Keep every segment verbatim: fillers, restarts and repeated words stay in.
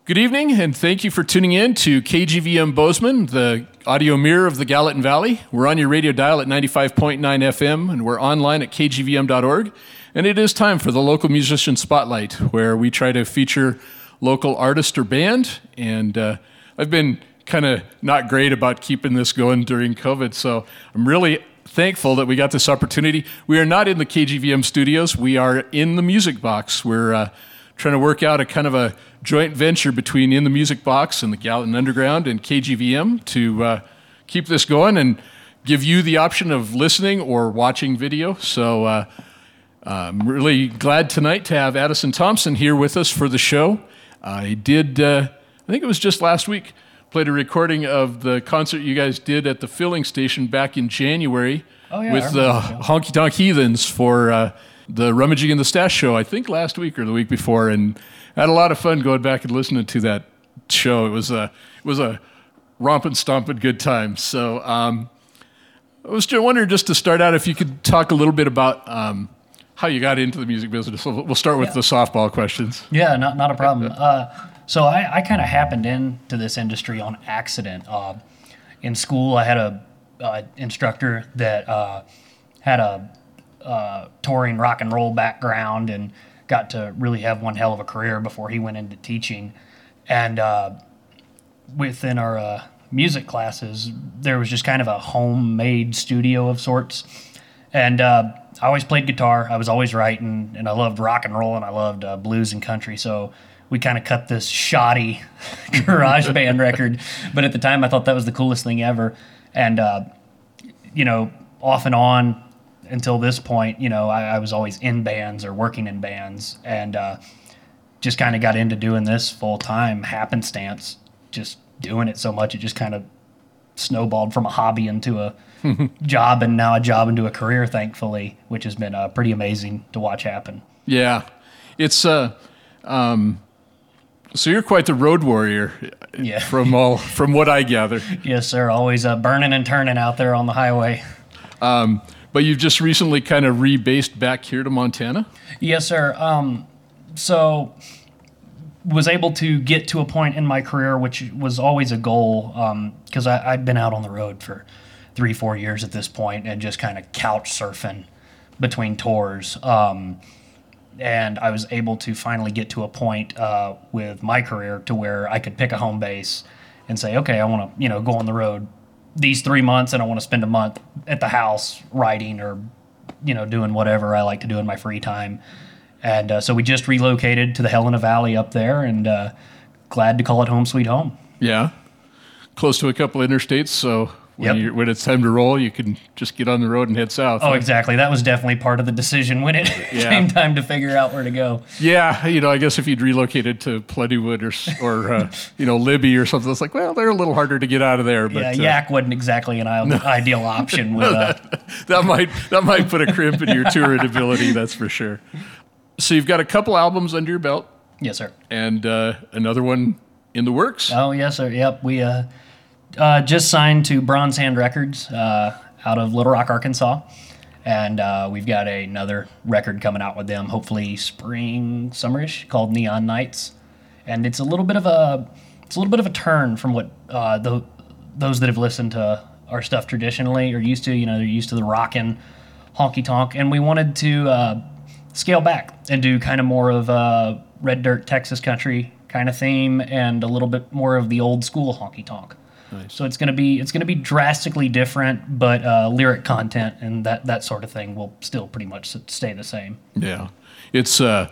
Good evening, and thank you for tuning in to K G V M Bozeman, the audio mirror of the Gallatin Valley. We're on your radio dial at ninety-five point nine F M, and we're online at k g v m dot org. And it is time for the Local Musician Spotlight, where we try to feature local artist or band. And uh, I've been kind of not great about keeping this going during COVID, so I'm really thankful that we got this opportunity. We are not in the K G V M studios. We are in the Music Box. We're uh, trying to work out a kind of a joint venture between In the Music Box and the Gallatin Underground and K G V M to uh, keep this going and give you the option of listening or watching video. So uh, I'm really glad tonight to have Addison Thompson here with us for the show. I did, uh, I think it was just last week, played a recording of the concert you guys did at the filling station back in January oh, yeah, with the Honky Tonk Heathens for uh, the Rummaging in the Stash show, I think last week or the week before, and I had a lot of fun going back and listening to that show. It was a it was a romping, stomping good time. So um, I was just wondering, just to start out, if you could talk a little bit about um, how you got into the music business. We'll start with yeah. the softball questions. Yeah, not not a problem. uh, so I, I kind of happened into this industry on accident. Uh, in school, I had a uh, instructor that uh, had a uh, touring rock and roll background and got to really have one hell of a career before he went into teaching. And uh, within our uh, music classes, there was just kind of a homemade studio of sorts. And uh, I always played guitar. I was always writing, and I loved rock and roll, and I loved uh, blues and country. So we kind of cut this shoddy garage band record. But at the time, I thought that was the coolest thing ever. And, uh, you know, off and on, until this point, you know, I, I was always in bands or working in bands, and uh, just kind of got into doing this full time, happenstance, just doing it so much it just kind of snowballed from a hobby into a job, and now a job into a career, thankfully, which has been uh, pretty amazing to watch happen. Yeah, it's uh, um, so you're quite the road warrior. Yeah, from all from what I gather. Yes, sir. Always uh, burning and turning out there on the highway. Um, But you've just recently kind of rebased back here to Montana? Yes, sir. Um, so was able to get to a point in my career, which was always a goal, because um, I'd been out on the road for three, four years at this point and just kind of couch surfing between tours. Um, and I was able to finally get to a point uh, with my career to where I could pick a home base and say, okay, I want to, you know, go on the road these three months, and I want to spend a month at the house writing or, you know, doing whatever I like to do in my free time. And uh, so we just relocated to the Helena Valley up there, and uh, glad to call it home sweet home. Yeah. Close to a couple of interstates, so when, yep. you're, when it's time to roll, you can just get on the road and head south. Oh, huh? exactly. That was definitely part of the decision when it yeah. came time to figure out where to go. Yeah, you know, I guess if you'd relocated to Plentywood or, or uh, you know, Libby or something, it's like, well, they're a little harder to get out of there. But, yeah, uh, Yak wasn't exactly an ideal, ideal option. With, uh, that, that might that might put a crimp in your touring ability, that's for sure. So you've got a couple albums under your belt. Yes, sir. And uh, another one in the works. Oh, yes, sir. Yep, we... Uh, Uh, just signed to Bronze Hand Records uh, out of Little Rock, Arkansas, and uh, we've got a, another record coming out with them, hopefully spring, summerish, called Neon Nights, and it's a little bit of a it's a little bit of a turn from what uh, the, those that have listened to our stuff traditionally are used to. You know, they're used to the rockin', honky tonk, and we wanted to uh, scale back and do kind of more of a red dirt Texas country kind of theme, and a little bit more of the old school honky tonk. Nice. So it's gonna be it's gonna be drastically different, but uh, lyric content and that, that sort of thing will still pretty much stay the same. Yeah, it's uh,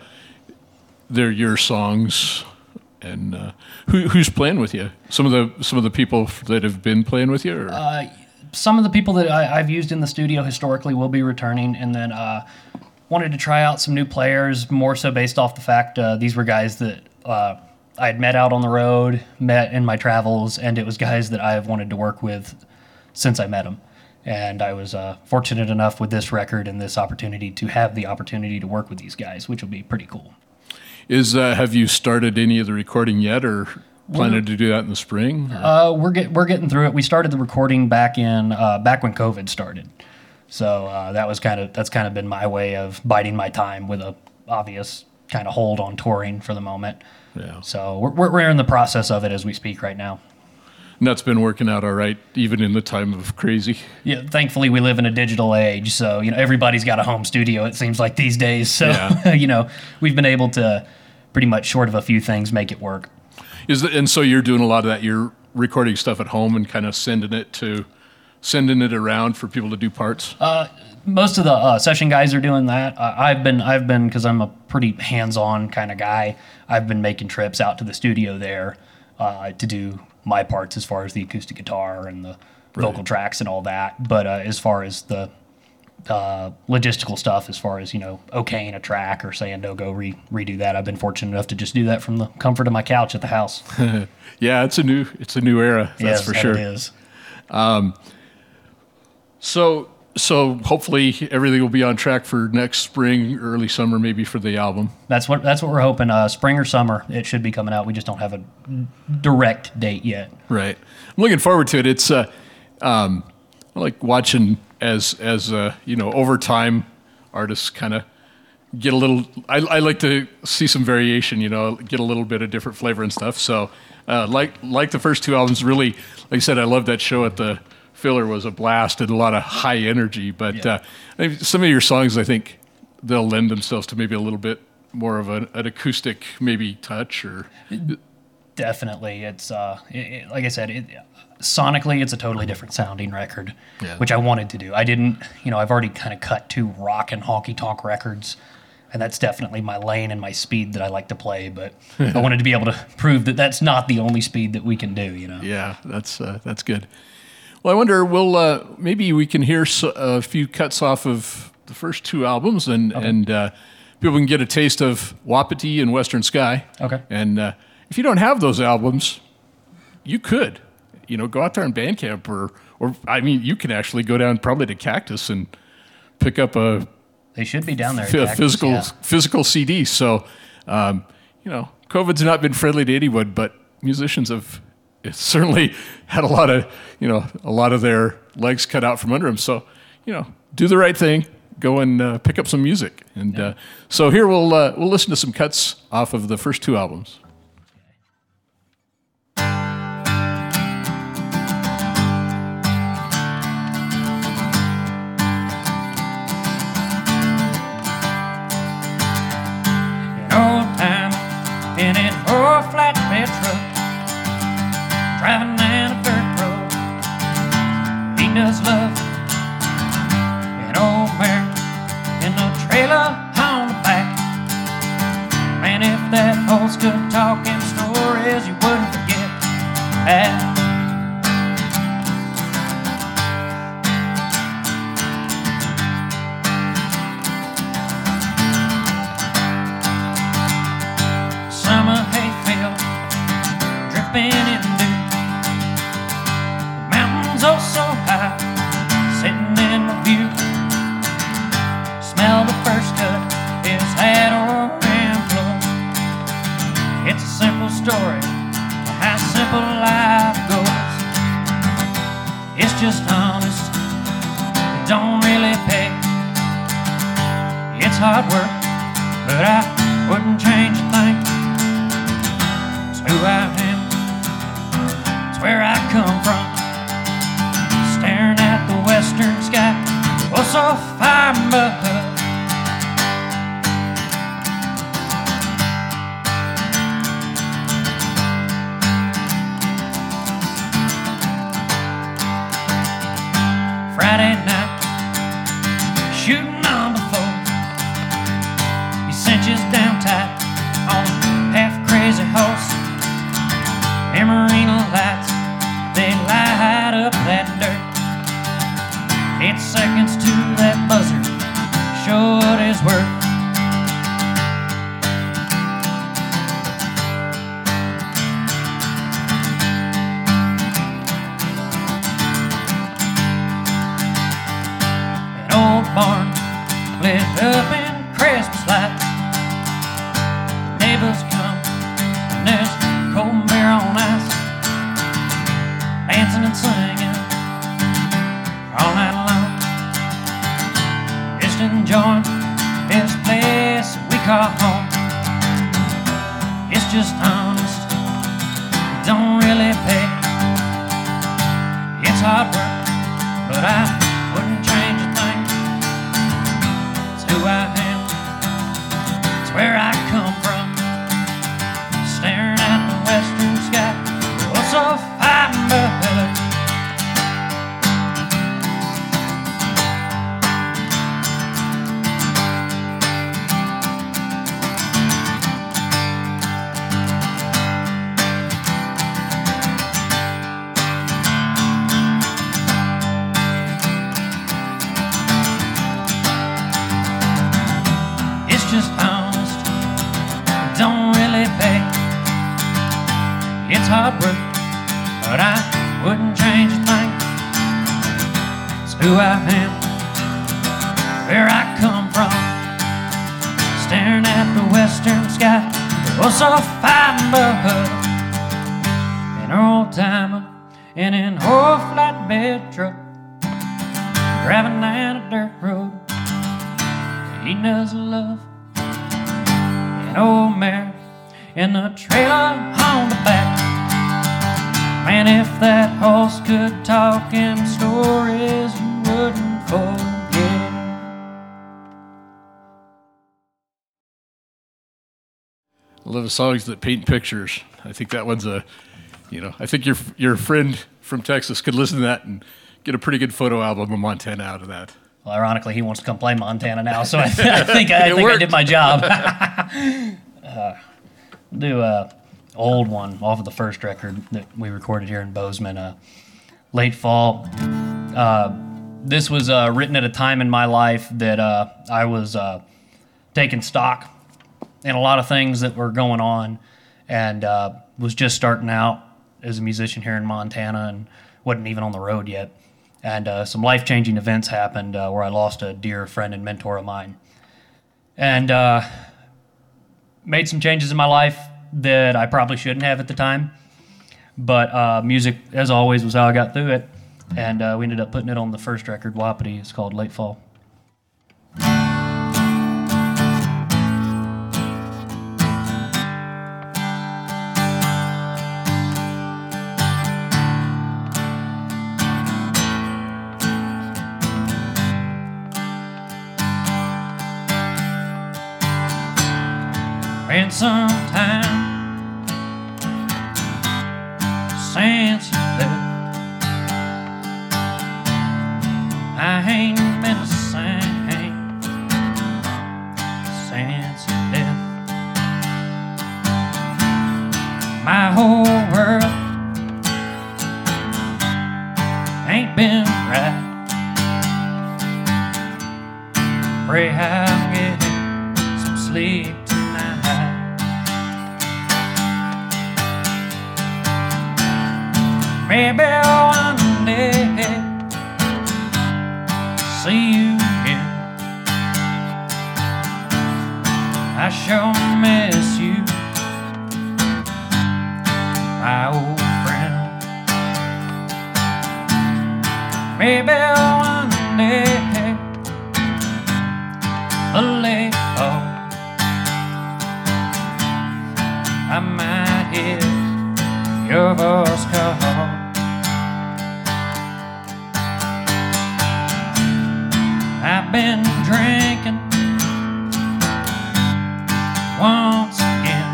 they're your songs, and uh, who who's playing with you? Some of the some of the people that have been playing with you. Or? Uh, some of the people that I, I've used in the studio historically will be returning, and then uh, wanted to try out some new players, more so based off the fact uh, these were guys that. Uh, I had met out on the road, met in my travels, and it was guys that I have wanted to work with since I met them. And I was uh, fortunate enough with this record and this opportunity to have the opportunity to work with these guys, which will be pretty cool. Is uh, have you started any of the recording yet, or planning to do that in the spring? Uh, we're get, we're getting through it. We started the recording back in uh, back when COVID started, so uh, that was kind of that's kind of been my way of biding my time with a obvious kind of hold on touring for the moment. Yeah. So we're, we're we're in the process of it as we speak right now. And that's been working out all right, even in the time of crazy. Yeah, thankfully we live in a digital age, so you know everybody's got a home studio. It seems like these days. So Yeah. you know we've been able to pretty much, short of a few things, make it work. Is the, and so you're doing a lot of that. You're recording stuff at home and kind of sending it to, sending it around for people to do parts. Uh, most of the uh, session guys are doing that. Uh, I've been, I've been, because I'm a pretty hands-on kind of guy. I've been making trips out to the studio there uh, to do my parts as far as the acoustic guitar and the Right. vocal tracks and all that. But uh, as far as the uh, logistical stuff, as far as you know, okaying a track or saying no, go re- redo that, I've been fortunate enough to just do that from the comfort of my couch at the house. Yeah, it's a new, it's a new era. That's Yes, for that sure. It is. So, so hopefully everything will be on track for next spring, early summer, maybe for the album. That's what that's what we're hoping. Uh, spring or summer, it should be coming out. We just don't have a direct date yet. Right. I'm looking forward to it. It's uh, um, I like watching as as uh, you know, over time, artists kind of get a little. I, I like to see some variation. You know, get a little bit of different flavor and stuff. So, uh, like like the first two albums, really, like I said, I love that show at the Filler was a blast and a lot of high energy. But Yeah. uh, I mean, some of your songs, I think they'll lend themselves to maybe a little bit more of an, an acoustic maybe touch or. Definitely, it's uh, it, it, like I said, it, sonically, it's a totally different sounding record, Yeah. which I wanted to do. I didn't, you know, I've already kind of cut two rock and honky tonk records, and that's definitely my lane and my speed that I like to play. But I wanted to be able to prove that that's not the only speed that we can do. You know. Yeah, that's uh, that's good. Well, I wonder, will uh, maybe we can hear so, a few cuts off of the first two albums, and Okay. and uh, people can get a taste of Wapiti and Western Sky. Okay. And uh, if you don't have those albums, you could, you know, go out there on Bandcamp, or or I mean, you can actually go down probably to Cactus and pick up a, They should be down there. at a Cactus, physical yeah. physical C D. So, um, you know, COVID's not been friendly to anyone, but musicians have it's certainly had a lot of, you know, a lot of their legs cut out from under them. So, you know, do the right thing. Go and uh, pick up some music. And uh, so here we'll uh, we'll listen to some cuts off of the first two albums. An old time in an old flatbed truck, driving down a dirt road. He does love an old mare in the trailer on the back. Man, if that horse could talk in stories, you wouldn't forget that. Summer hayfield dripping in dew. The mountains oh so high, sitting in the view. Smell the first cut, his hat orange floor. It's a simple story, how simple life goes. It's just honest, it don't really pay. It's hard work, but I wouldn't change a thing. It's who I am, it's where I come from. Staring at the western sky, oh so far above. Friday night, shooting on the floor. He cinches down tight on don't really pay. It's hard work, but I wouldn't change a thing. It's who I am, it's where I come from. Staring at the western sky, oh so fine but just honest, it don't really pay. It's hard work, but I wouldn't change a thing. It's who I am, where I come from. Staring at the western sky, oh so fine but an old timer in an old flatbed truck, driving down a dirt road. He does love an old mare in the trailer on the back. Man, if that horse could talk in stories, you wouldn't forget. I love the songs that paint pictures. I think that one's a, you know, I think your your friend from Texas could listen to that and get a pretty good photo album of Montana out of that. Well, ironically, he wants to come play Montana now, so I, th- I think I, I think I did my job. uh, do a old one off of the first record that we recorded here in Bozeman, uh, late fall. Uh, this was uh, written at a time in my life that uh, I was uh, taking stock in a lot of things that were going on, and uh, was just starting out as a musician here in Montana and wasn't even on the road yet. And uh, some life-changing events happened uh, where I lost a dear friend and mentor of mine. And uh, made some changes in my life that I probably shouldn't have at the time. But uh, music, as always, was how I got through it. And uh, we ended up putting it on the first record, Wapiti. It's called Late Fall. Been some time since you left. I ain't been the same since you left. My whole world ain't been right. Pray I'll get some sleep tonight. Maybe one day see you again. I sure miss you, my old friend. Maybe one day a late fall, I might hear your voice call. I've been drinking once again.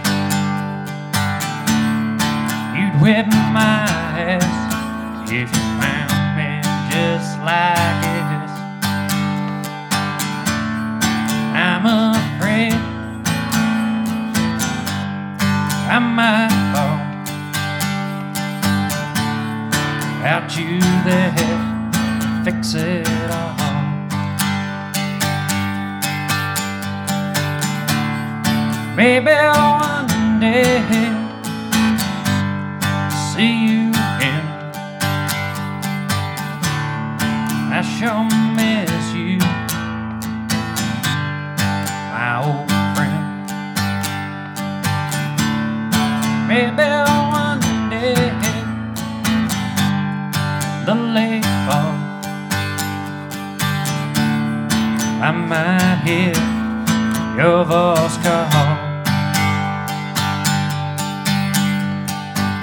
You'd whip my ass if you found me just like this. I'm afraid I might fall without you there, fix it all. Maybe one day see you again. I sure miss you, my old friend. Maybe one day the late fall, I might hear your voice call.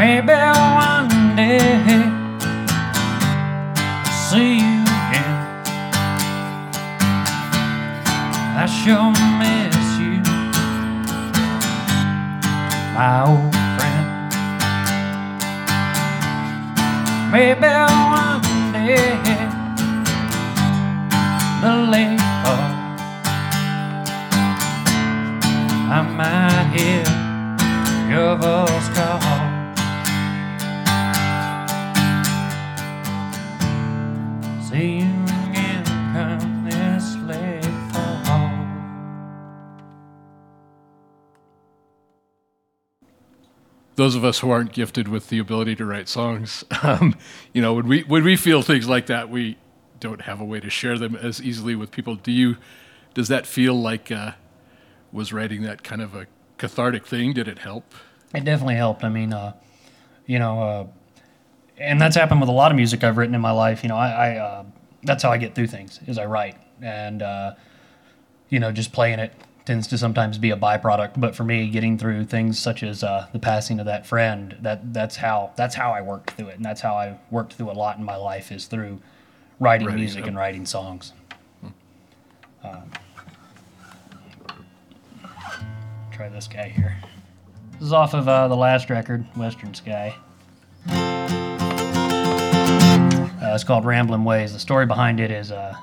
Maybe one day I'll see you again. I sure miss you, my old friend. Maybe one day the late fall I might hear your voice call. See you again come this late fall. Those of us who aren't gifted with the ability to write songs, um, you know, when we when we feel things like that, we don't have a way to share them as easily with people. Do you? Does that feel like uh, was writing that kind of a cathartic thing? Did it help? It definitely helped. I mean, uh, you know, uh, and that's happened with a lot of music I've written in my life. You know, I, I uh, that's how I get through things, is I write, and uh, you know, just playing it tends to sometimes be a byproduct. But for me, getting through things such as uh, the passing of that friend, that that's how that's how I worked through it, and that's how I worked through a lot in my life, is through writing, writing music and writing songs. Hmm. Um, try this guy here. This is off of uh, the last record, Western Sky. Uh, it's called Ramblin' Ways. The story behind it is uh,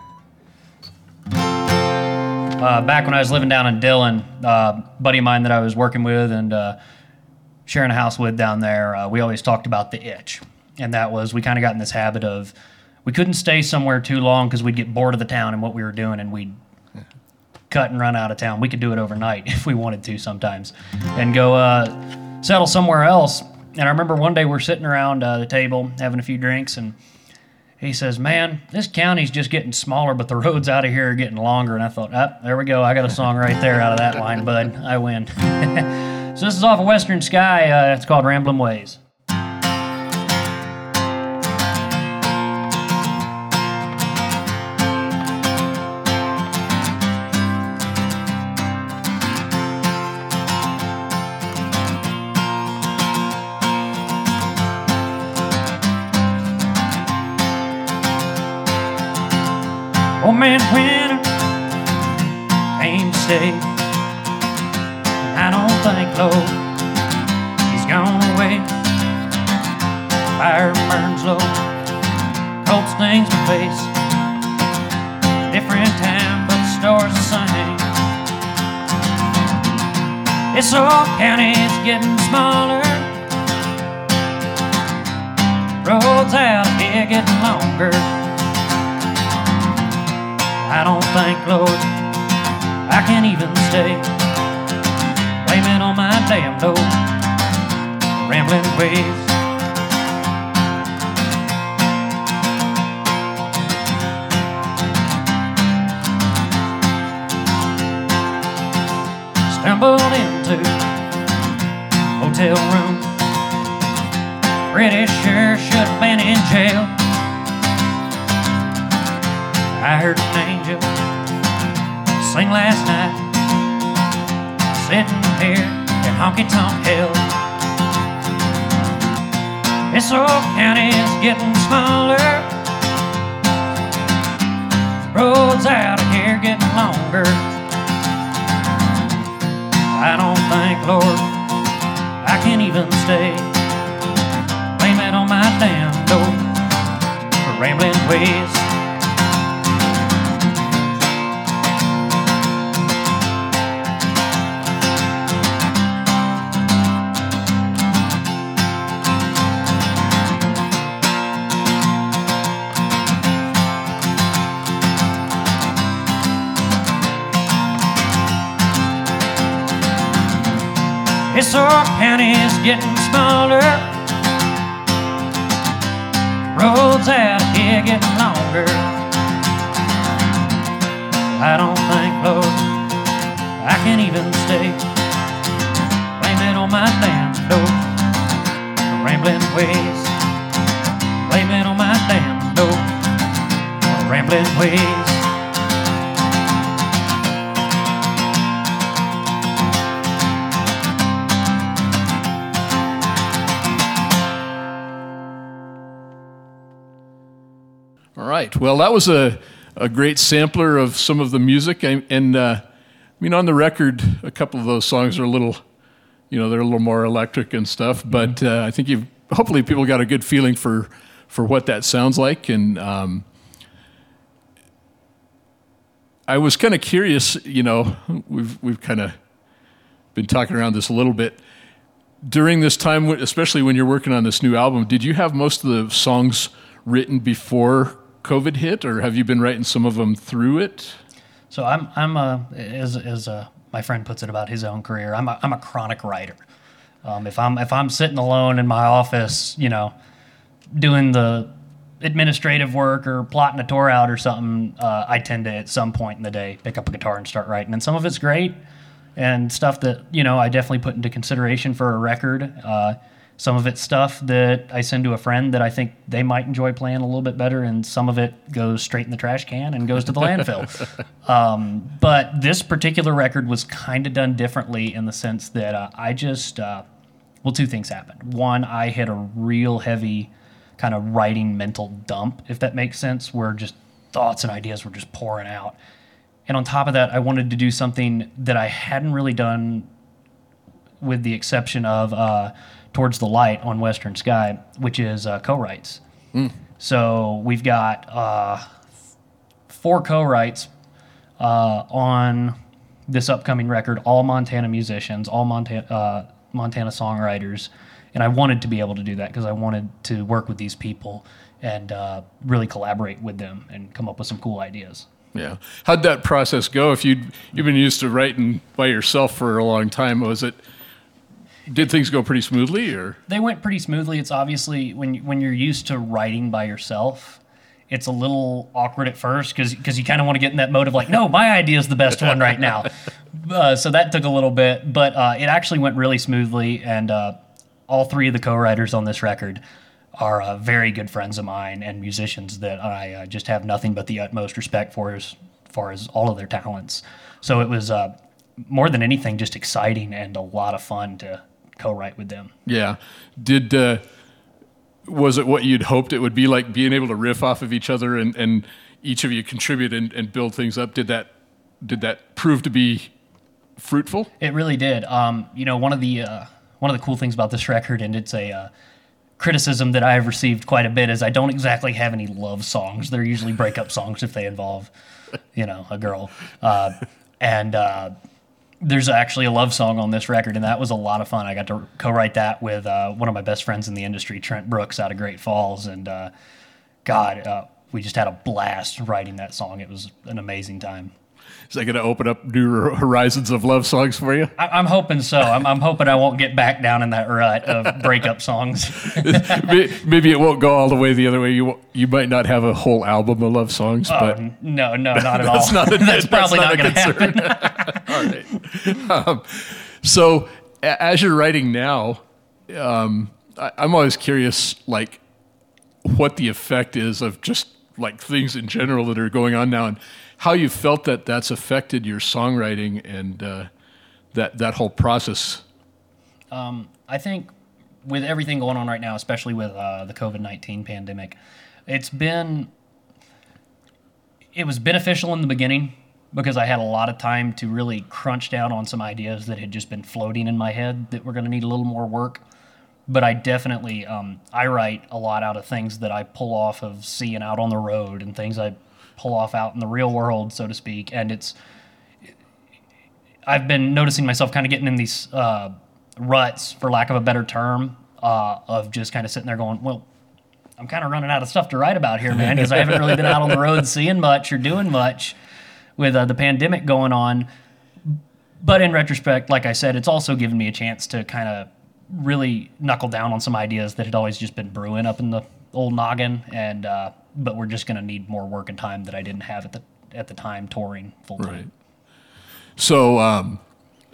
uh, back when I was living down in Dillon, uh, a buddy of mine that I was working with and uh, sharing a house with down there, uh, we always talked about the itch. And that was, we kind of got in this habit of, we couldn't stay somewhere too long because we'd get bored of the town and what we were doing, and we'd cut and run out of town. We could do it overnight if we wanted to sometimes, and go uh, settle somewhere else. And I remember one day we're sitting around uh, the table having a few drinks, and he says, "Man, this county's just getting smaller, but the roads out of here are getting longer." And I thought, ah, there we go. I got a song right there out of that line, bud. I win. So this is off of Western Sky. Uh, it's called Ramblin' Ways. Old man Winter came to stay. I don't think, Lord, he's gone away. Fire burns low, cold stings my face. Different time, but the story's the same. This old county's getting smaller. Roads out here getting longer. I don't think, Lord, I can even stay. Blame it on my damn door, rambling ways. Stumbled into hotel room. Pretty sure should have been in jail. I heard an angel sing last night, sitting here in honky-tonk hell. This old county is getting smaller. Roads out of here getting longer. I don't think, Lord, I can even stay. Blame it on my damn door for rambling ways. This old county is getting smaller. Roads out here getting longer. I don't think, Lord, I can even stay. Blame it on my damn door for rambling ways. Blame it on my damn door for rambling ways. All right. Well, that was a, a great sampler of some of the music. And, and uh, I mean, on the record, a couple of those songs are a little, you know, they're a little more electric and stuff. But uh, I think you've, hopefully people got a good feeling for, for what that sounds like. And um, I was kind of curious, you know, we've we've kind of been talking around this a little bit. During this time, especially when you're working on this new album, did you have most of the songs written before COVID hit, or have you been writing some of them through it? So I'm I'm a as as a, my friend puts it about his own career. I'm a, I'm a chronic writer. Um, if I'm if I'm sitting alone in my office, you know, doing the administrative work or plotting a tour out or something, uh, I tend to at some point in the day pick up a guitar and start writing. And some of it's great. And stuff that, you know, I definitely put into consideration for a record. Uh, some of it's stuff that I send to a friend that I think they might enjoy playing a little bit better, and some of it goes straight in the trash can and goes to the landfill. Um, but this particular record was kind of done differently in the sense that uh, I just, uh, well, two things happened. One, I hit a real heavy kind of writing mental dump, if that makes sense, where just thoughts and ideas were just pouring out. And on top of that, I wanted to do something that I hadn't really done, with the exception of uh, Towards the Light on Western Sky, which is uh, co-writes. Mm. So we've got uh, four co-writes uh, on this upcoming record, all Montana musicians, all Montana, uh, Montana songwriters. And I wanted to be able to do that because I wanted to work with these people and uh, really collaborate with them and come up with some cool ideas. Yeah. How'd that process go? If you'd, you've been used to writing by yourself for a long time, was it, did things go pretty smoothly, or? They went pretty smoothly. It's obviously, when, when you're used to writing by yourself, it's a little awkward at first because because you kind of want to get in that mode of like, no, my idea is the best one right now. Uh, so that took a little bit, but uh, it actually went really smoothly, and uh, all three of the co-writers on this record are uh, very good friends of mine and musicians that I uh, just have nothing but the utmost respect for as far as all of their talents. So it was uh, more than anything just exciting and a lot of fun to co-write with them. Yeah. Did uh, was it what you'd hoped it would be, like being able to riff off of each other and, and each of you contribute and, and build things up? Did that did that prove to be fruitful? It really did. Um, you know, one of the uh, one of the cool things about this record, and it's a uh, criticism that I've received quite a bit, is I don't exactly have any love songs. They're usually breakup songs if they involve, you know, a girl. Uh, and uh, there's actually a love song on this record, and that was a lot of fun. I got to co-write that with uh, one of my best friends in the industry, Trent Brooks, out of Great Falls. And uh, God, uh, we just had a blast writing that song. It was an amazing time. Is that going to open up new horizons of love songs for you? I, I'm hoping so. I'm, I'm hoping I won't get back down in that rut of breakup songs. Maybe it won't go all the way the other way. You you might not have a whole album of love songs, oh, but no, no, not at that's all. Not a, that's probably that's not, not going to concern. happen. All right. Um, so as you're writing now, um, I, I'm always curious, like, what the effect is of just like things in general that are going on now, and how you felt that that's affected your songwriting and uh, that that whole process. Um, I think with everything going on right now, especially with uh, the COVID nineteen pandemic, it's been it was beneficial in the beginning because I had a lot of time to really crunch down on some ideas that had just been floating in my head that were going to need a little more work. But I definitely um, I write a lot out of things that I pull off of seeing out on the road and things I pull off out in the real world, so to speak. And it's, I've been noticing myself kind of getting in these uh, ruts, for lack of a better term, uh, of just kind of sitting there going, well, I'm kind of running out of stuff to write about here, man, because I haven't really been out on the road seeing much or doing much with uh, the pandemic going on. But in retrospect, like I said, it's also given me a chance to kind of really knuckle down on some ideas that had always just been brewing up in the old noggin, and uh, but we're just going to need more work and time that I didn't have at the at the time touring full time. Right. So um,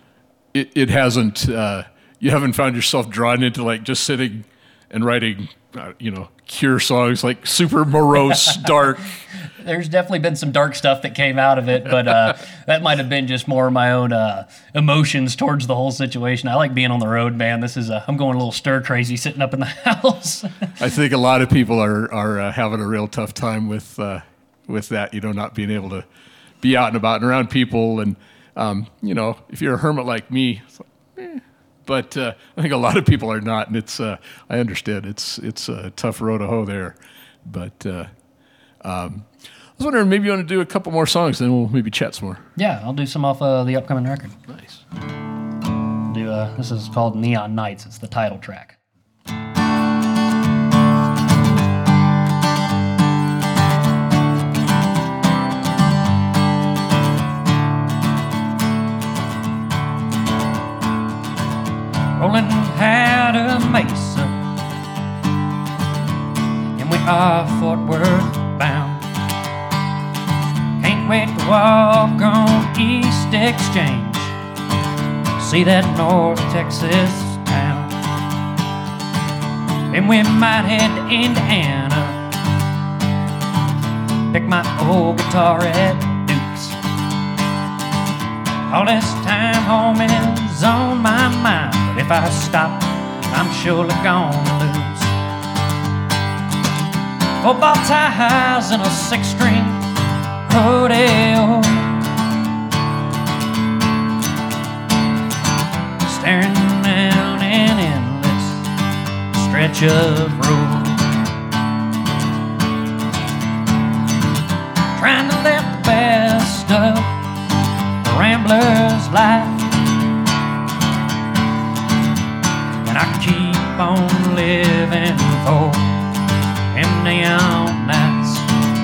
it it hasn't uh, you haven't found yourself drawn into like just sitting and writing uh, you know, Cure songs, like super morose, dark. There's definitely been some dark stuff that came out of it, but uh, that might have been just more of my own uh, emotions towards the whole situation. I like being on the road, man. This is, uh, I'm going a little stir crazy sitting up in the house. I think a lot of people are, are uh, having a real tough time with, uh, with that, you know, not being able to be out and about and around people. And, um, you know, if you're a hermit like me, it's like, eh. But uh, I think a lot of people are not, and it's, uh, I understand, it's it's a tough road to hoe there. But uh, um, I was wondering, maybe you want to do a couple more songs, then we'll maybe chat some more. Yeah, I'll do some off uh, the upcoming record. Nice. Do uh, This is called Neon Nights. It's the title track. Rolling out of Mesa, and we are Fort Worth bound. Can't wait to walk on East Exchange, see that North Texas town. Then we might head to Indiana, pick my old guitar at Duke's. All this time home is on my mind, but if I stop, I'm surely gonna lose. Football ties and a six-string rodeo, staring down an endless stretch of road, trying to live the best of the rambler's life. And I keep on living for them neon nights.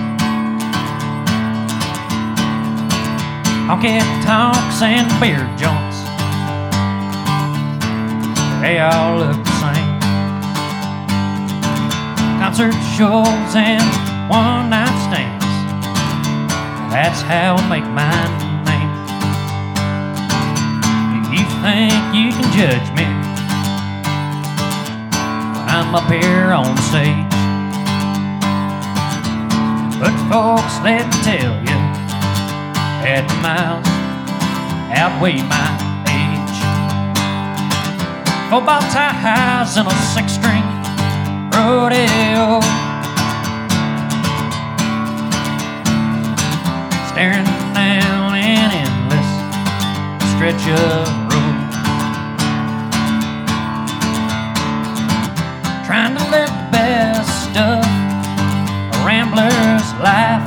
Honky tonks and beer joints, they all look the same. Concert shows and one-night stands, that's how I make my name. You think you can judge me, I'm up here on stage, but folks, let me tell you, that the miles outweigh my age. Football ties and a six-string rodeo, staring down an endless stretch of road, trying to live the best of a rambler's life.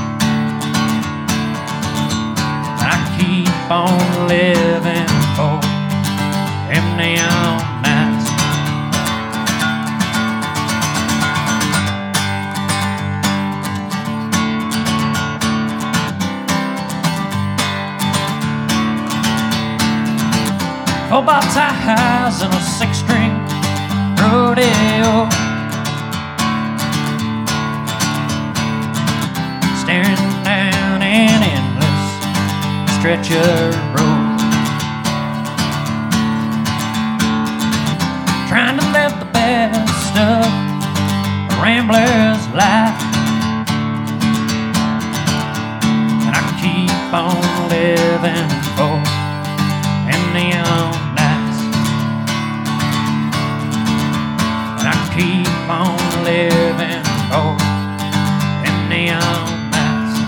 And I keep on living for them neon nights. Football ties and a six-string rodeo, staring down an endless stretch of road, trying to live the best of a rambler's life. And I keep on living for them neon nights. And I keep on living for them neon nights.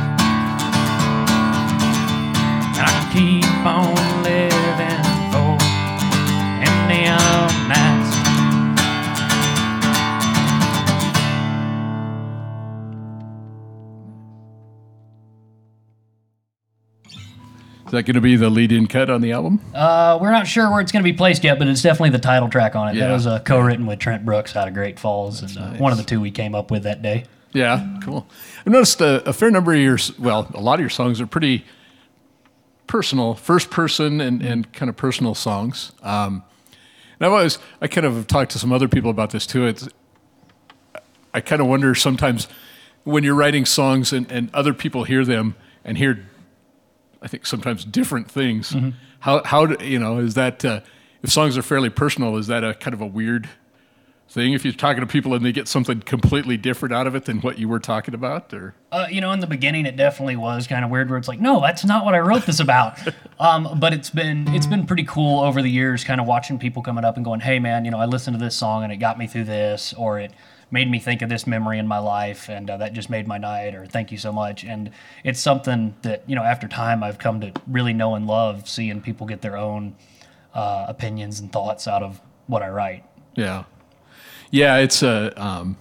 And I keep on living for them neon nights. Is that going to be the lead-in cut on the album? Uh, we're not sure where it's going to be placed yet, but it's definitely the title track on it. Yeah. That was uh, co-written with Trent Brooks out of Great Falls, and uh, nice. one of the two we came up with that day. Yeah, cool. I've noticed a, a fair number of your, well, a lot of your songs are pretty personal, first person and, and kind of personal songs. Um, and I've always, I kind of have talked to some other people about this too. It's, I kind of wonder sometimes when you're writing songs and, and other people hear them and hear, I think sometimes different things. Mm-hmm. How, how do, you know, is that, uh, if songs are fairly personal, is that a kind of a weird thing if you're talking to people and they get something completely different out of it than what you were talking about? Or Uh, you know, in the beginning, it definitely was kind of weird. Where it's like, no, that's not what I wrote this about. um, but it's been it's been pretty cool over the years, kind of watching people coming up and going, hey, man, you know, I listened to this song and it got me through this, or it made me think of this memory in my life, and uh, that just made my night, or thank you so much. And it's something that, you know, after time, I've come to really know and love, seeing people get their own uh, opinions and thoughts out of what I write. yeah, yeah, it's a. Um,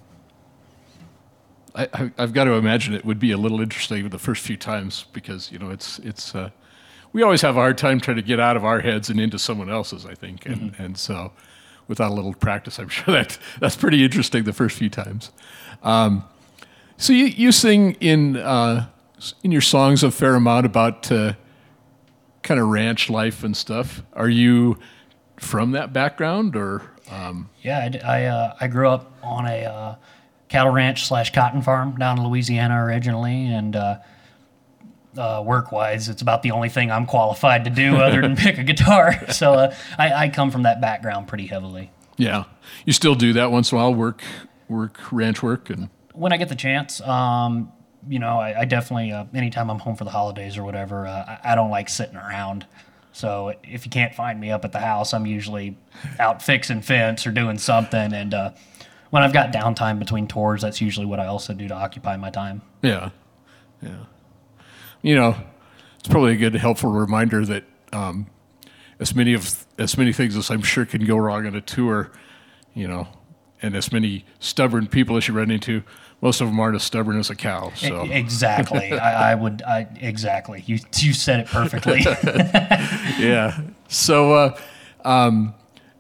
I, I, I've got to imagine it would be a little interesting the first few times because you know it's it's. Uh, we always have a hard time trying to get out of our heads and into someone else's, I think, and mm-hmm. and so without a little practice, I'm sure that that's pretty interesting the first few times. Um, so you you sing in uh, in your songs a fair amount about uh, kind of ranch life and stuff. Are you from that background or? Um, yeah, I, I, uh, I grew up on a uh, cattle ranch slash cotton farm down in Louisiana originally, and uh, uh, work-wise, it's about the only thing I'm qualified to do other than pick a guitar. So uh, I, I come from that background pretty heavily. Yeah, you still do that once in a while, work, work, ranch work, and when I get the chance. Um, you know, I, I definitely uh, anytime I'm home for the holidays or whatever, uh, I, I don't like sitting around. So if you can't find me up at the house, I'm usually out fixing fence or doing something. And uh, when I've got downtime between tours, that's usually what I also do to occupy my time. Yeah, yeah. You know, it's probably a good, helpful reminder that um, as many of as many things as I'm sure can go wrong on a tour, you know, and as many stubborn people as you run into, most of them aren't as stubborn as a cow. So exactly, I, I would. I, exactly, you you said it perfectly. Yeah. So uh, um,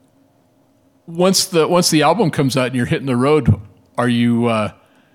once the once the album comes out and you're hitting the road, are you uh,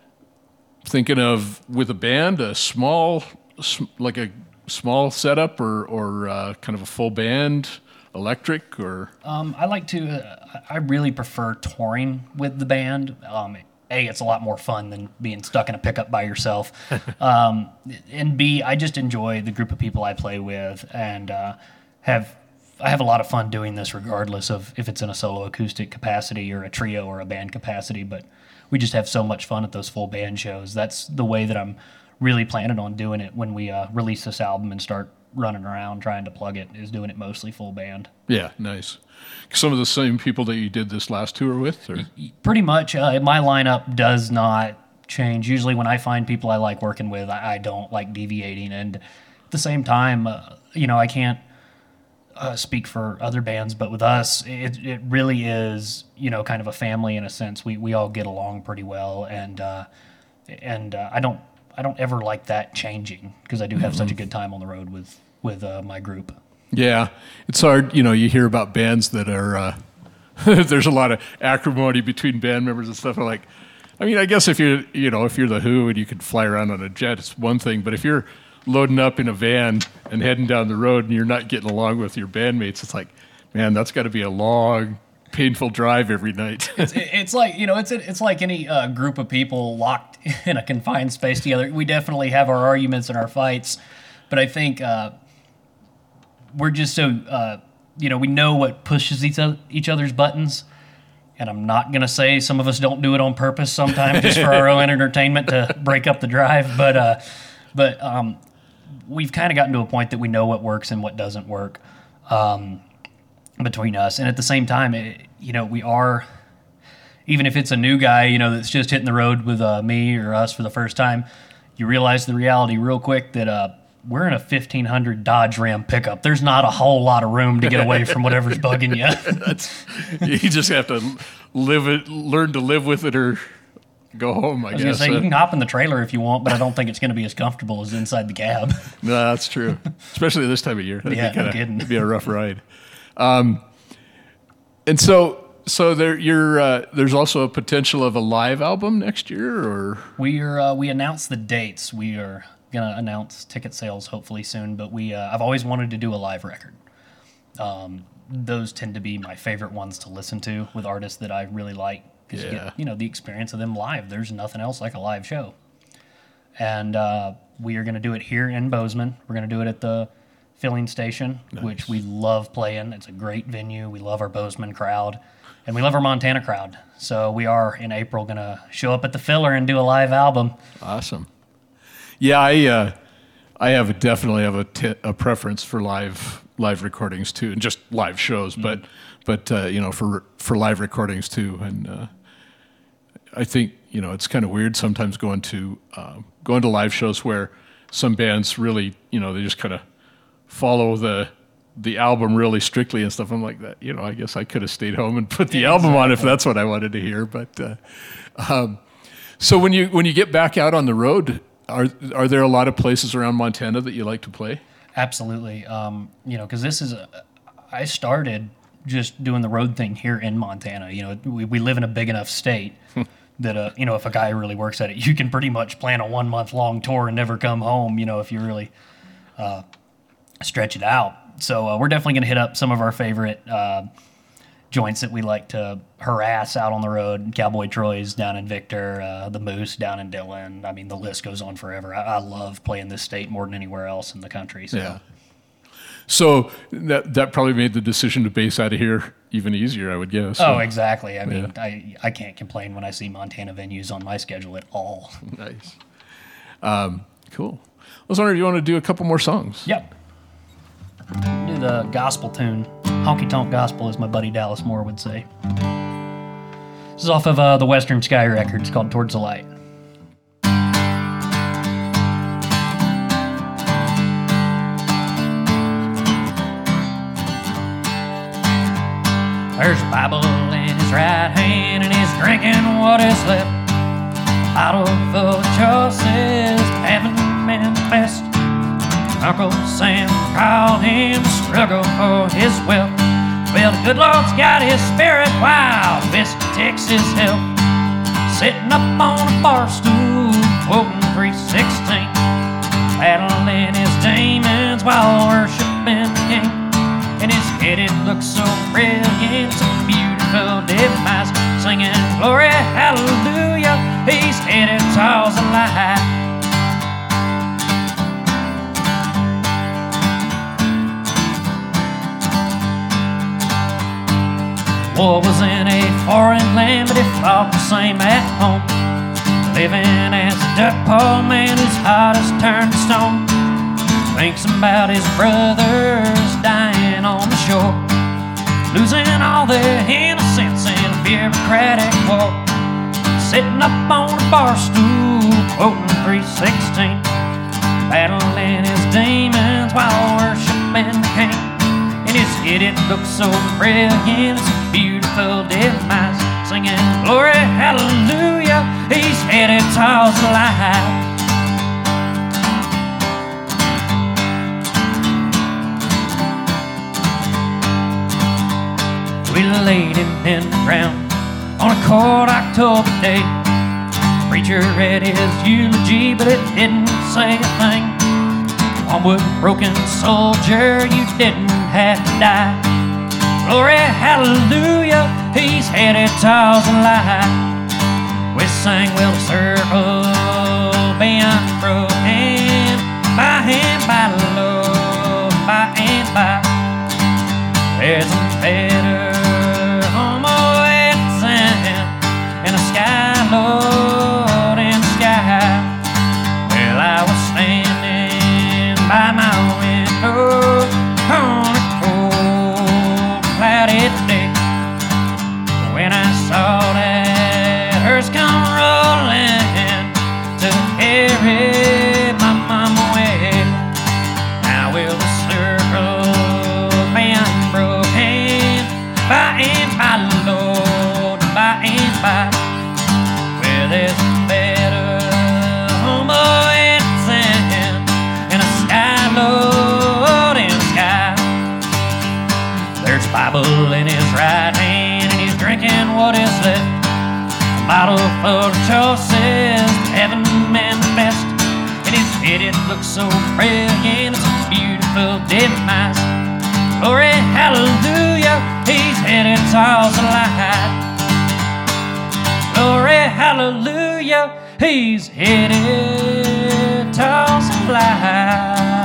thinking of with a band, a small, like a small setup, or or uh, kind of a full band, electric, or? Um, I like to. Uh, I really prefer touring with the band. Um, A, it's a lot more fun than being stuck in a pickup by yourself. um, and B, I just enjoy the group of people I play with, and uh, have I have a lot of fun doing this regardless of if it's in a solo acoustic capacity or a trio or a band capacity. But we just have so much fun at those full band shows. That's the way that I'm really planning on doing it when we uh, release this album and start running around trying to plug it, is doing it mostly full band. Yeah, nice. Some of the same people that you did this last tour with? Or? Pretty much. Uh, my lineup does not change. Usually when I find people I like working with, I, I don't like deviating. And at the same time, uh, you know, I can't uh, speak for other bands, but with us, it it really is, you know, kind of a family in a sense. We we all get along pretty well, and uh, and uh, I don't I don't ever like that changing because I do have mm-hmm. such a good time on the road with with uh, my group. Yeah, it's hard. You know, you hear about bands that are uh, there's a lot of acrimony between band members and stuff. Like, I mean, I guess if you're you know if you're the Who and you can fly around on a jet, it's one thing. But if you're loading up in a van and heading down the road and you're not getting along with your bandmates, it's like, man, that's got to be a long, painful drive every night. it's, it's like you know, it's it's like any uh, group of people locked in a confined space together. We definitely have our arguments and our fights, but I think. Uh, We're just so, uh, you know, we know what pushes each, other, each other's buttons. And I'm not going to say some of us don't do it on purpose sometimes just for our own entertainment to break up the drive. But uh, but um, we've kind of gotten to a point that we know what works and what doesn't work um, between us. And at the same time, it, you know, we are, even if it's a new guy, you know, that's just hitting the road with uh, me or us for the first time, you realize the reality real quick that uh, we're in a fifteen hundred Dodge Ram pickup. There's not a whole lot of room to get away from whatever's bugging you. That's, you just have to live it, learn to live with it, or go home. I, I was guess. Say, you can hop in the trailer if you want, but I don't think it's going to be as comfortable as inside the cab. No, that's true, especially this time of year. That'd yeah, be kinda, no kidding. It'd be a rough ride. Um, and so. So there, you're, uh, there's also a potential of a live album next year, or we are. Uh, we announced the dates. We are gonna announce ticket sales hopefully soon. But we, uh, I've always wanted to do a live record. Um, those tend to be my favorite ones to listen to with artists that I really like because yeah. you get, you know, the experience of them live. There's nothing else like a live show. And uh, we are gonna do it here in Bozeman. We're gonna do it at the Filling Station, nice. Which we love playing. It's a great venue. We love our Bozeman crowd. and we love our Montana crowd. So we are in April going to show up at the Filler and do a live album. Awesome. Yeah, I uh, I have a, definitely have a, t- a preference for live live recordings too, and just live shows, mm-hmm. but but uh, you know for for live recordings too, and uh, I think you know it's kind of weird sometimes going to uh, going to live shows where some bands really you know they just kind of follow the the album really strictly and stuff. I'm like that, you know, I guess I could have stayed home and put the yeah, album exactly. on if that's what I wanted to hear. But uh, um, so when you when you get back out on the road, are are there a lot of places around Montana that you like to play? Absolutely. Um, you know, because this is a, I started just doing the road thing here in Montana. You know, we we live in a big enough state that uh, you know if a guy really works at it, you can pretty much plan a one month long tour and never come home. You know, if you really uh, stretch it out. So uh, we're definitely going to hit up some of our favorite uh, joints that we like to harass out on the road. Cowboy Troy's down in Victor, uh, the Moose down in Dillon. I mean, the list goes on forever. I, I love playing this state more than anywhere else in the country. So. Yeah. So that that probably made the decision to base out of here even easier, I would guess. Oh, exactly. I mean, yeah. I, I can't complain when I see Montana venues on my schedule at all. Nice. Um, cool. I was wondering if you want to do a couple more songs. Yep. Do the gospel tune. Honky Tonk Gospel, as my buddy Dallas Moore would say. This is off of uh, the Western Sky record. It's called Towards the Light. There's a Bible in his right hand, and he's drinking what is left. A bottle full of choices, haven't been the best. Uncle Sam called him to struggle for his wealth. Well, the good Lord's got his spirit while whiskey takes his health. Sitting up on a bar stool, quoting three sixteen, battling his demons while worshiping the King. In his head it looks so brilliant, so beautiful demise, singing glory, hallelujah, he's headed towards the light. War was in a foreign land, but it fought the same at home. Living as a duck poor man whose heart has turned to stone. Thinks about his brothers dying on the shore, losing all their innocence in a bureaucratic war. Sitting up on a bar stool, quoting three sixteen, battling his demons while worshiping the King. In his head it looks so brilliant, it's a beautiful demise, singing glory, hallelujah, he's headed towards the light. We laid him in the ground on a cold October day. The preacher read his eulogy, but it didn't say a thing. Onward, broken soldier, you didn't have to die. Glory, hallelujah, he's headed towards the light. We sang, will the circle be unbroken, by and by, Lord, by and by. There's a better home awaiting in the sky, Lord, in the sky. Well, I was standing by my window on a cold, cloudy day when I saw that hearse come rolling to carry my mama away. Now will the circle be unbroken, by and by, Lord, by and by. Where there's a better home awaiting in the sky, Lord, in the sky. There's a Bible in his right hand, and he's drinking what is left. A bottle full of choices, heaven and the best. In his head it looks so brilliant, it's a beautiful demise. Glory, hallelujah, he's headed towards the light. Glory, hallelujah, he's headed towards the light.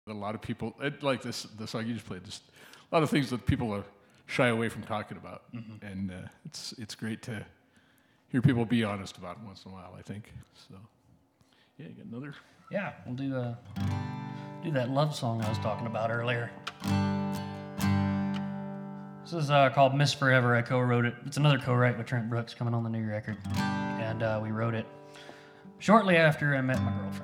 that a lot of people, it, like this, the song you just played, just a lot of things that people are shy away from talking about. Mm-hmm. And uh, it's it's great to hear people be honest about it once in a while, I think. So, yeah, you got another? Yeah, we'll do, uh, do that love song I was talking about earlier. This is uh, called Miss Forever. I co-wrote it. It's another co-write with Trent Brooks coming on the new record. And uh, we wrote it shortly after I met my girlfriend.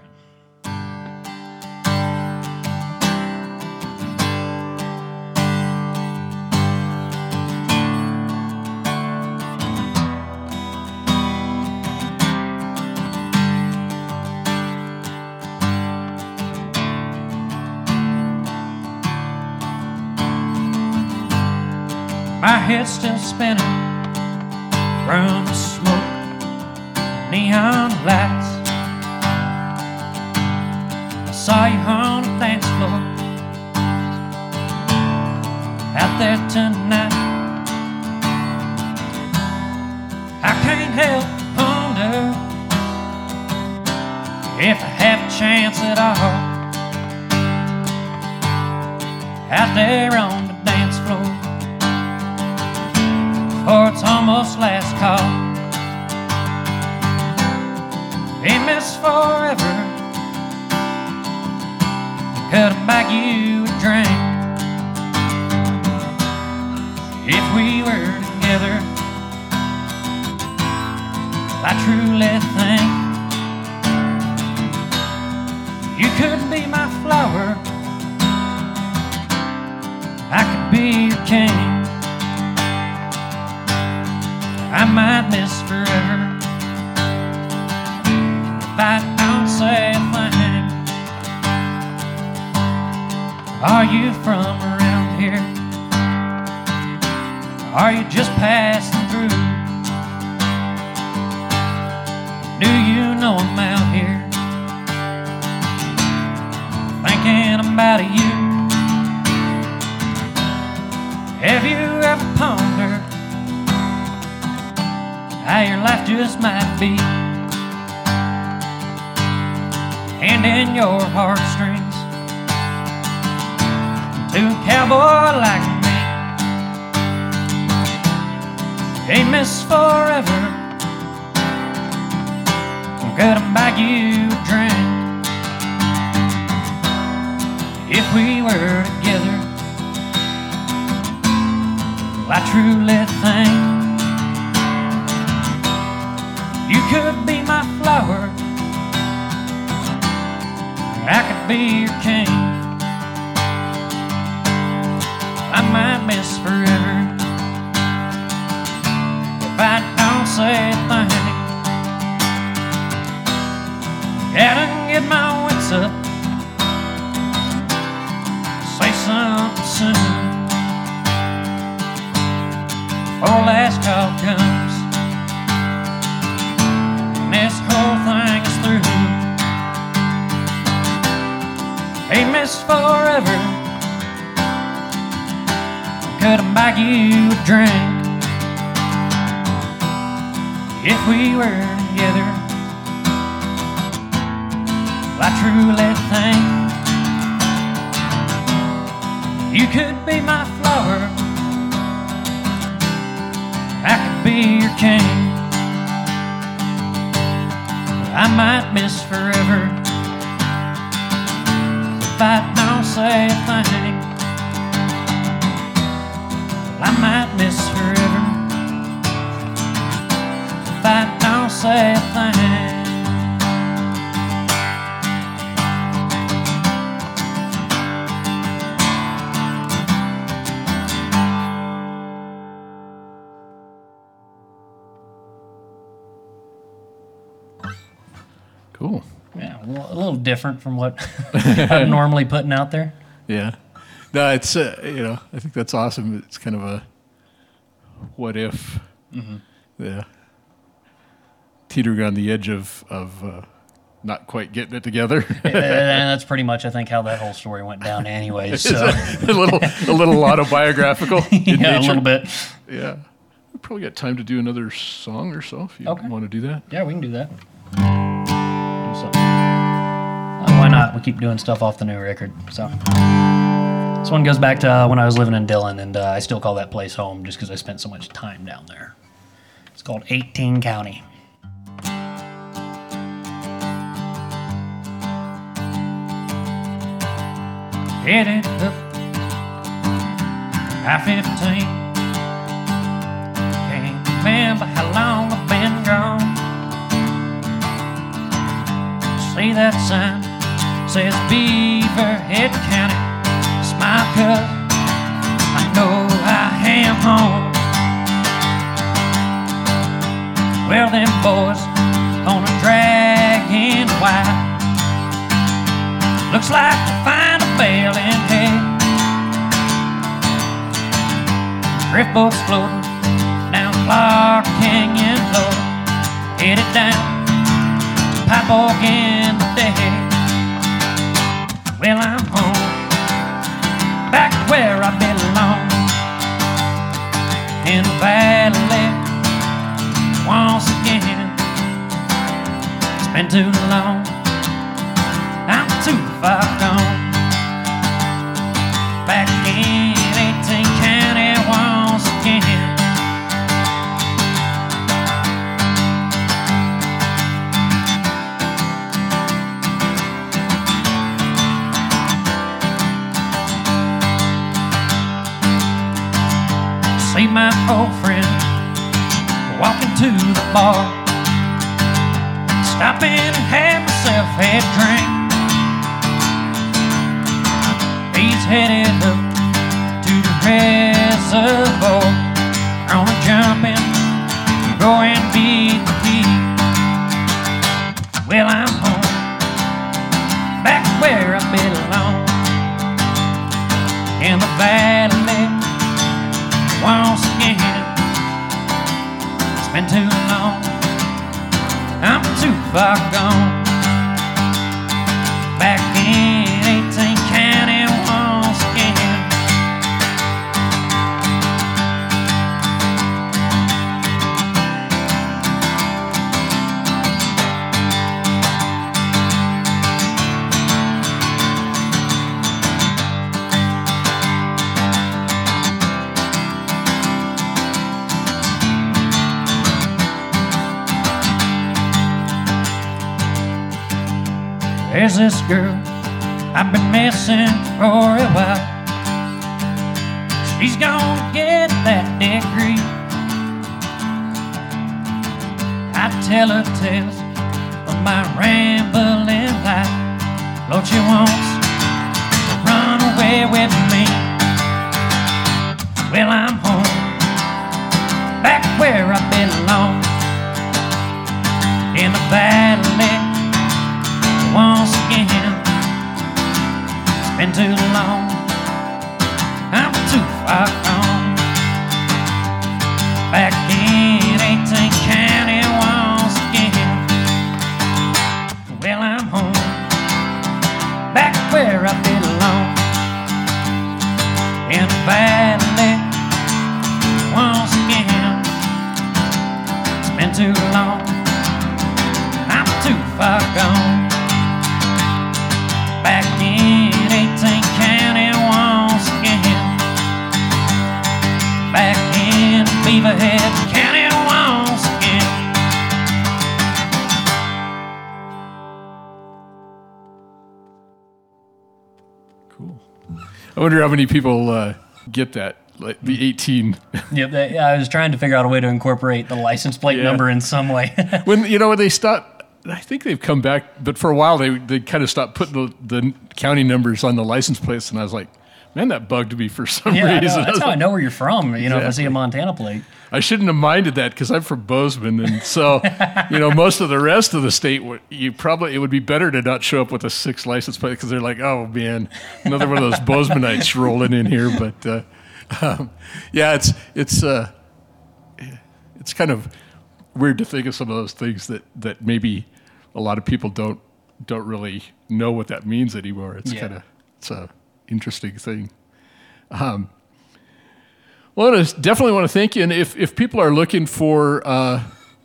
My head's still spinning from the smoke, neon lights. I saw you on the dance floor out there tonight. I can't help but wonder if I have a chance at all out there on the dance floor. Or it's almost last call. Hey, Miss Forever, could I buy you a drink? If we were together, I truly think you could be my flower, I could be your king. I might miss forever if I don't say a thing. Are you from around here? Are you just passing through? Do you know I'm out here thinking about you? Have you ever pondered how your life just might be, and in your heartstrings to a cowboy like me? Hey, Miss Forever, could I buy you a drink? If we were together, well, I truly think you could be my flower, I could be your king. I might miss forever if I don't say a thing. Gotta get my wits up, say something soon before last call comes. This whole thing is through. Hey, Miss Forever, could I buy you a drink? If we were together, well, I truly think you could be my flower, I could be your king. I might miss forever if I don't say a thing. I might miss forever if I don't say a thing. Cool. Yeah, well, a little different from what I'm normally putting out there. Yeah. No, it's, uh, you know, I think that's awesome. It's kind of a what if. Mm-hmm. Yeah. Teetering on the edge of, of uh, not quite getting it together. And that's pretty much, I think, how that whole story went down anyways. So. a, little a little autobiographical in yeah, nature. a little bit. Yeah. We probably got time to do another song or so if you okay. want to do that. Yeah, we can do that. Do something. Oh, why not? we keep doing stuff off the new record. So this one goes back to uh, when I was living in Dillon, and uh, I still call that place home just because I spent so much time down there. It's called eighteen County. Headed up I fifteen. Can't remember how long I've been gone. See that sign, says Beaverhead County. Smile 'cause I know I am home. Well, them boys on a dragon white. Looks like to find a bale in hay. Drift boats floating down Clark Canyon Low, headed down to Pipeog in the day. Well, I'm home, back where I belong, in the valley once again. It's been too long, I'm too far gone. Back in eighteen County once again. See my old friend walking to the bar, stopping and have myself a drink. He's headed up to the reservoir, gonna jump in, go and beat the heat. Well, I'm home, back where I belong, in the valley once again. It's been too long, I'm too far gone. Back in eighteen County once again. There's this girl I've been missing for a while. She's gonna get that degree. I tell her tales of my rambling life. Lord, she wants to run away with me. Well, I'm home, back where I belong, in the valley once again. It's been too long, I'm too far gone. Back in eighteen County once again. Well, I'm home, back where I belong, in the valley once again. It's been too long, I'm too far gone. Back in eighteen County once again. Back in Beaverhead County once again. Cool. I wonder how many people uh, get that, like the eighteen. Yep, they, yeah, I was trying to figure out a way to incorporate the license plate Yeah. number in some way. When, you know, when they stopped, I think they've come back, but for a while they they kind of stopped putting the, the county numbers on the license plates, and I was like, man, that bugged me for some Yeah, I know. reason. That's how I know where you're from. You know, if I see Exactly. a Montana plate. I shouldn't have minded that because I'm from Bozeman, and so you know most of the rest of the state, would- you probably it would be better to not show up with a six license plate because they're like, oh man, another one of those Bozemanites rolling in here. But uh, um, yeah, it's it's uh, it's kind of weird to think of some of those things that that maybe a lot of people don't don't really know what that means anymore. It's Yeah. kind of it's a interesting thing. Um, well, I definitely want to thank you. And if, if people are looking for uh,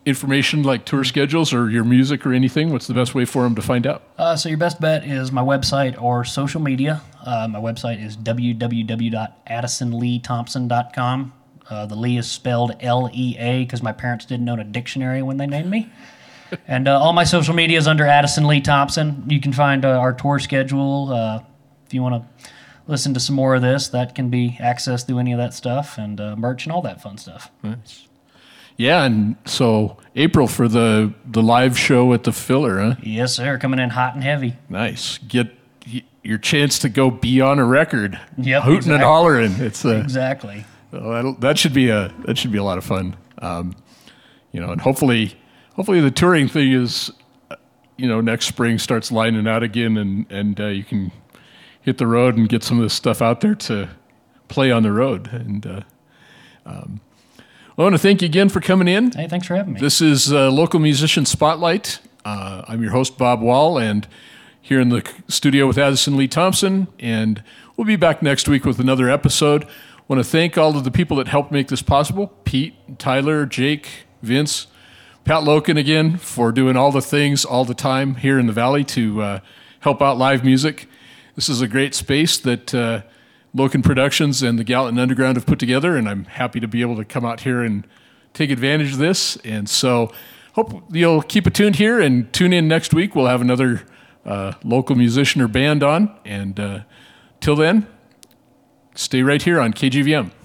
information like tour schedules or your music or anything, what's the best way for them to find out? Uh, so your best bet is my website or social media. Uh, my website is w w w dot addison lee thompson dot com. Uh, the Lee is spelled L E A because my parents didn't own a dictionary when they named me. And uh, all my social media is under Addison Lee Thompson. You can find uh, our tour schedule. Uh, if you want to listen to some more of this, that can be accessed through any of that stuff, and uh, merch and all that fun stuff. Nice. Yeah, and so April for the, the live show at the Filler, huh? Yes, sir. Coming in hot and heavy. Nice. Get your chance to go be on a record. Yep, hooting exactly. and hollering. It's uh, exactly. Well, that'll, that should be a that should be a lot of fun. Um, you know, and hopefully, hopefully the touring thing is, you know, next spring starts lining out again, and and uh, you can hit the road and get some of this stuff out there to play on the road. And uh, um, I want to thank you again for coming in. Hey, thanks for having me. This is uh, Local Musician Spotlight. Uh, I'm your host, Bob Wall, and here in the studio with Addison Lee Thompson, and we'll be back next week with another episode. I want to thank all of the people that helped make this possible. Pete, Tyler, Jake, Vince, Pat Loken again for doing all the things all the time here in the Valley to uh, help out live music. This is a great space that uh, Loken Productions and the Gallatin Underground have put together, and I'm happy to be able to come out here and take advantage of this. And so hope you'll keep it tuned here and tune in next week. We'll have another uh, local musician or band on. And uh, till then, stay right here on K G V M.